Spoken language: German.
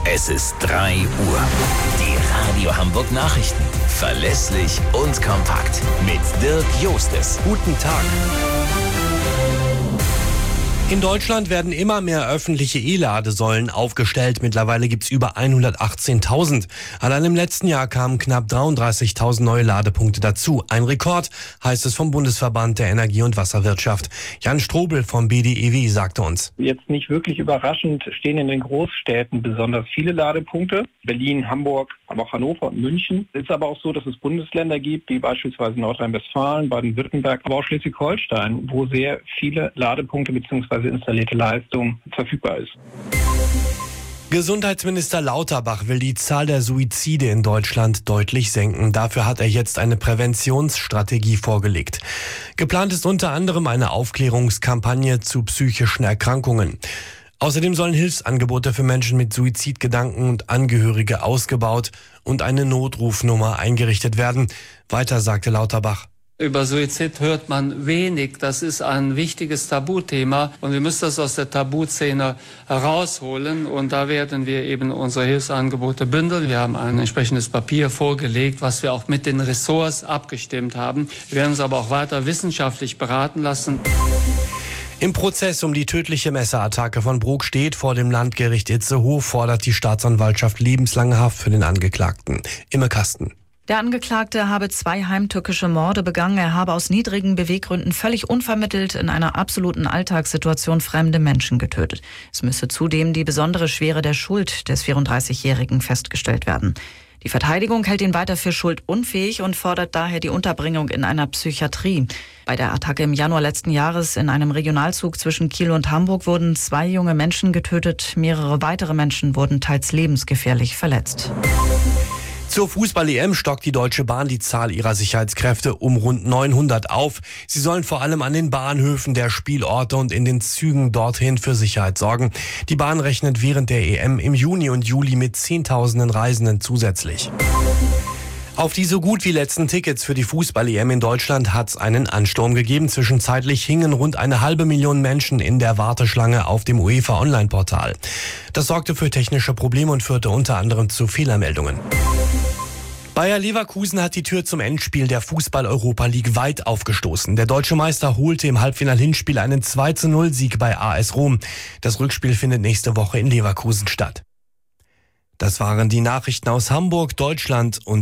Es ist 3 Uhr. Die Radio Hamburg Nachrichten. Verlässlich und kompakt. Mit Dirk Jostes. Guten Tag. In Deutschland werden immer mehr öffentliche E-Ladesäulen aufgestellt. Mittlerweile gibt's über 118.000. Allein im letzten Jahr kamen knapp 33.000 neue Ladepunkte dazu. Ein Rekord, heißt es vom Bundesverband der Energie- und Wasserwirtschaft. Jan Strobel vom BDEW sagte uns. Jetzt nicht wirklich überraschend stehen in den Großstädten besonders viele Ladepunkte. Berlin, Hamburg, aber auch Hannover und München. Es ist aber auch so, dass es Bundesländer gibt, wie beispielsweise Nordrhein-Westfalen, Baden-Württemberg, aber auch Schleswig-Holstein, wo sehr viele Ladepunkte bzw. installierte Leistung verfügbar ist. Gesundheitsminister Lauterbach will die Zahl der Suizide in Deutschland deutlich senken. Dafür hat er jetzt eine Präventionsstrategie vorgelegt. Geplant ist unter anderem eine Aufklärungskampagne zu psychischen Erkrankungen. Außerdem sollen Hilfsangebote für Menschen mit Suizidgedanken und Angehörige ausgebaut und eine Notrufnummer eingerichtet werden. Weiter sagte Lauterbach. Über Suizid hört man wenig. Das ist ein wichtiges Tabuthema und wir müssen das aus der Tabuszene herausholen und da werden wir eben unsere Hilfsangebote bündeln. Wir haben ein entsprechendes Papier vorgelegt, was wir auch mit den Ressorts abgestimmt haben. Wir werden uns aber auch weiter wissenschaftlich beraten lassen. Im Prozess um die tödliche Messerattacke von Brok steht vor dem Landgericht Itzehoe, fordert die Staatsanwaltschaft lebenslange Haft für den Angeklagten. Imme Kasten. Der Angeklagte habe 2 heimtückische Morde begangen. Er habe aus niedrigen Beweggründen völlig unvermittelt in einer absoluten Alltagssituation fremde Menschen getötet. Es müsse zudem die besondere Schwere der Schuld des 34-Jährigen festgestellt werden. Die Verteidigung hält ihn weiter für schuldunfähig und fordert daher die Unterbringung in einer Psychiatrie. Bei der Attacke im Januar letzten Jahres in einem Regionalzug zwischen Kiel und Hamburg wurden 2 junge Menschen getötet. Mehrere weitere Menschen wurden teils lebensgefährlich verletzt. Zur Fußball-EM stockt die Deutsche Bahn die Zahl ihrer Sicherheitskräfte um rund 900 auf. Sie sollen vor allem an den Bahnhöfen der Spielorte und in den Zügen dorthin für Sicherheit sorgen. Die Bahn rechnet während der EM im Juni und Juli mit Zehntausenden Reisenden zusätzlich. Auf die so gut wie letzten Tickets für die Fußball-EM in Deutschland hat es einen Ansturm gegeben. Zwischenzeitlich hingen rund 500.000 Menschen in der Warteschlange auf dem UEFA-Online-Portal. Das sorgte für technische Probleme und führte unter anderem zu Fehlermeldungen. Bayer Leverkusen hat die Tür zum Endspiel der Fußball-Europa League weit aufgestoßen. Der deutsche Meister holte im Halbfinal-Hinspiel einen 2:0-Sieg bei AS Rom. Das Rückspiel findet nächste Woche in Leverkusen statt. Das waren die Nachrichten aus Hamburg, Deutschland und